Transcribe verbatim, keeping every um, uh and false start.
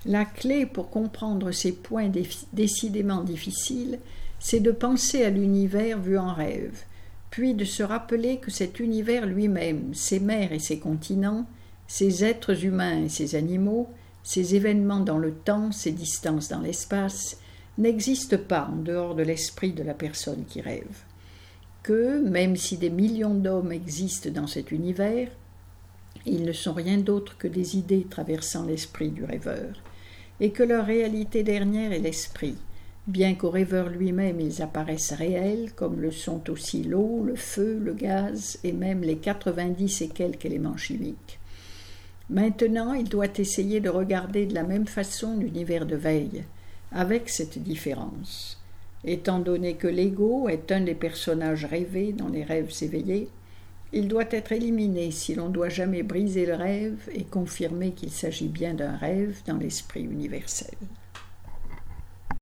La clé pour comprendre ces points décidément difficiles, c'est de penser à l'univers vu en rêve, puis de se rappeler que cet univers lui-même, ses mers et ses continents, ses êtres humains et ses animaux, ses événements dans le temps, ses distances dans l'espace, n'existent pas en dehors de l'esprit de la personne qui rêve. Que, même si des millions d'hommes existent dans cet univers, ils ne sont rien d'autre que des idées traversant l'esprit du rêveur, et que leur réalité dernière est l'esprit, bien qu'au rêveur lui-même ils apparaissent réels, comme le sont aussi l'eau, le feu, le gaz et même les quatre-vingt-dix et quelques éléments chimiques. Maintenant, il doit essayer de regarder de la même façon l'univers de veille, avec cette différence. Étant donné que l'ego est un des personnages rêvés dans les rêves éveillés, il doit être éliminé si l'on doit jamais briser le rêve et confirmer qu'il s'agit bien d'un rêve dans l'esprit universel.